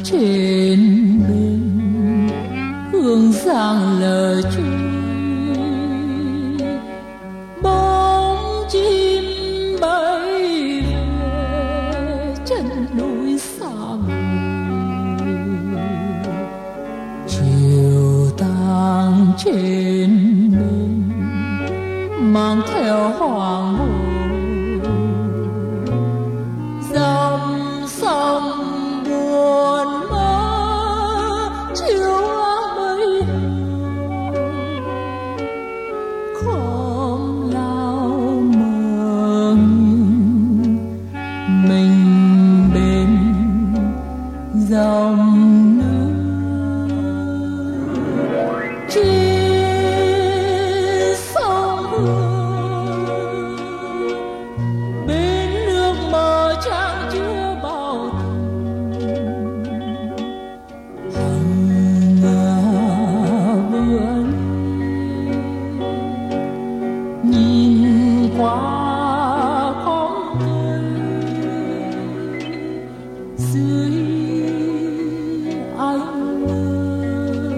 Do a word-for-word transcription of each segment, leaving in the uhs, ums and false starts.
trên bên hương giang lờ trôi, bóng chim bay về chân núi xa vời. Chiều tang trên bên mang theo hoàng hôn, dòng sông buồn mơ chiều áng mây hồng, khóm lao mờ nghiêng mình bên dòng nước. Trên sông Hương bên nước mờ trang chứa bao tình, hằng ngà vừa nhìn qua khóm cây dưới ánh mưa.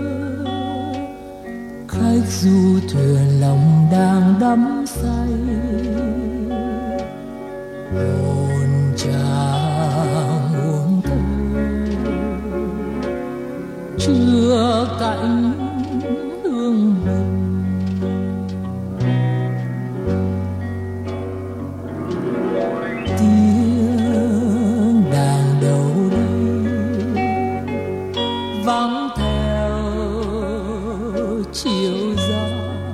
Khách du thuyền lòng đang đắm say, hồn chàng uống thơ chưa cạnh hương bình. Tiếng đàn đâu đây vắng theo chiều gió,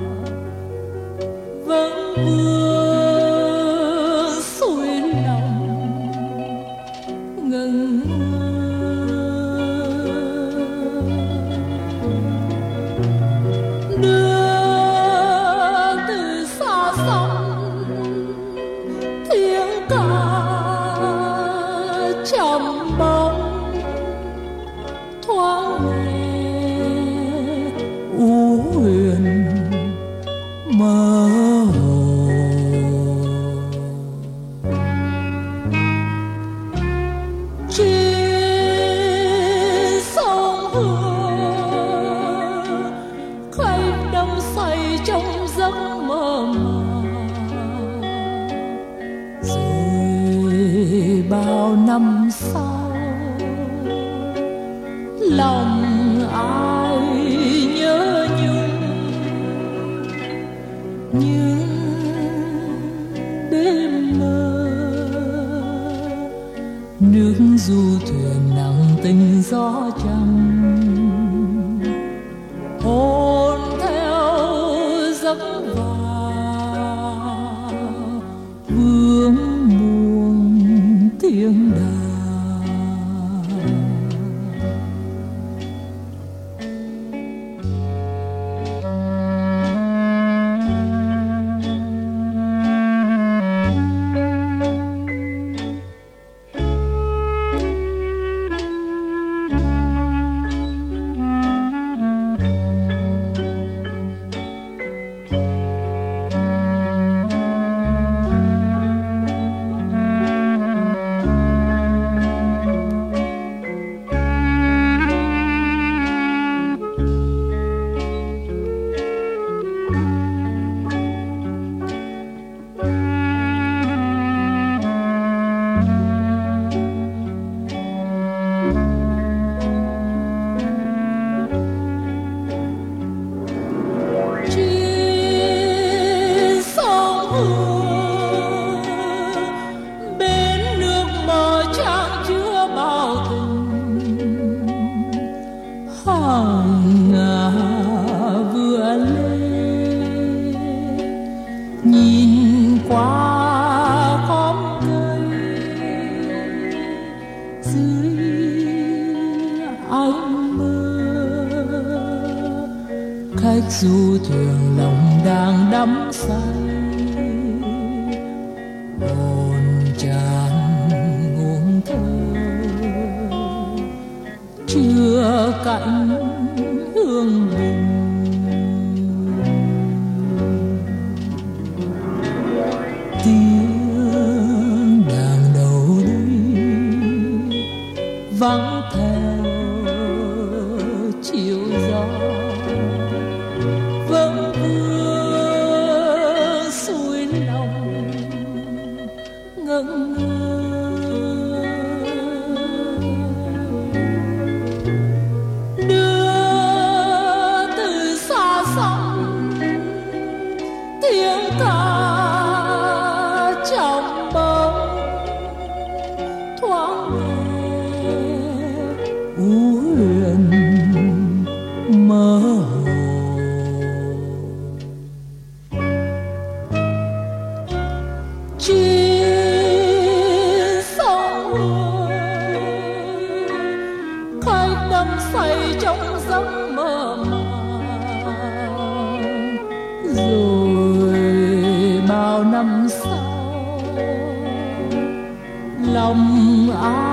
vẫn vương xuôi lòng ngân đưa từ xa xăm tiếng ca trầm bóng thoáng nghe u huyền mơ hồ. Trên sông Hương khách đắm say trong giấc mơ màng, rồi bao năm sau lòng ai nhớ nhung những đêm mơ. Nước du thuyền nặng tình gió trăng, hồn theo giấc vào vương muôn tiếng đàn. Hằng ngà vừa lên nhìn qua khóm cây dưới ánh mưa. Khách du thuyền lòng đang đắm say, hồn tràn ngôn thơ chưa cạnh hương bình. Tiếng đàn đầu đây vắng theo lòng ai